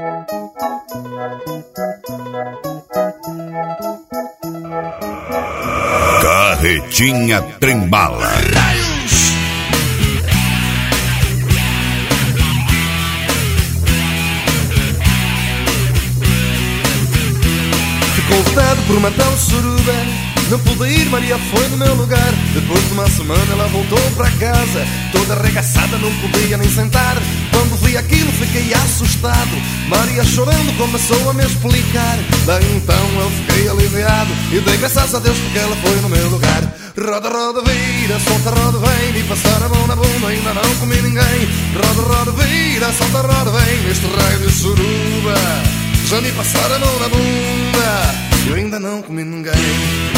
Carretinha Trembala. Ficou vetado por matar o suruba. Não pude ir, Maria foi no meu lugar. Depois de uma semana ela voltou para casa, toda arregaçada, não podia nem sentar. Quando vi aquilo fiquei assustado. Maria chorando começou a me explicar. Daí então eu fiquei aliviado e dei graças a Deus porque ela foi no meu lugar. Roda, roda, vira, solta, roda, vem. Me passar a mão na bunda, ainda não comi ninguém. Roda, roda, vira, solta, roda, vem. Neste raio de suruba já me passaram a mão na bunda, eu ainda não comi ninguém.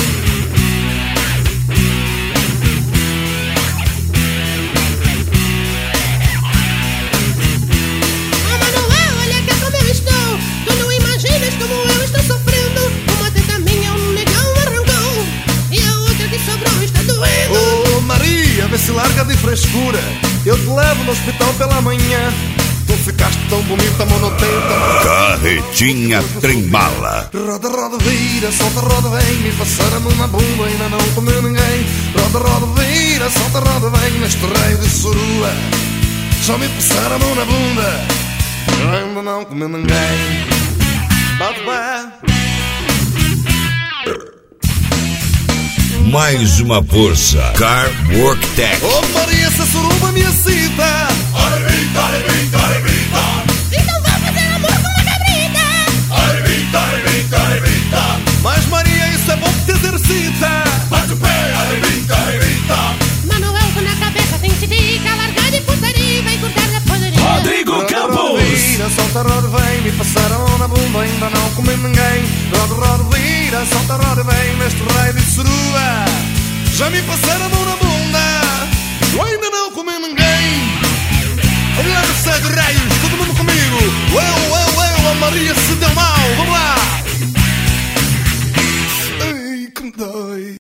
Como eu estou sofrendo. Uma teta minha, um negão arrancou e a outra que sobrou está doendo. Oh Maria, vê se larga de frescura. Eu te levo no hospital pela manhã. Tu ficaste tão bonita, monotenta. Carretinha Trembala. Roda, roda, vira, solta, roda, vem. Me passaram a mão na bunda, ainda não comeu ninguém. Roda, roda, vira, solta, roda, vem. Neste raio de surua já me passaram a mão na bunda, eu ainda não comeu ninguém. Mais uma força. Car Work Tech. Oh Maria, essa suruba me excita. Arrebita, arrebita, arrebita. Então vá fazer amor com uma cabrita. Arrebita, arrebita, arrebita. Mas Maria, isso é bom que te exercita. Bate o pé, arrebita, arrebita. Manuel com na cabeça tem titica. Largar de putaria e vai cortar na poderia. Rodrigo Campos. Vira, solta, roda, vem. Me passaram a mão na bunda, ainda não comi ninguém. Roda, roda, vira, solta, roda, vem. Neste raio de surua já me passaram a mão na bunda, eu ainda não comi ninguém. Olha no céu de raios, todo mundo comigo. Eu, a Maria se deu mal.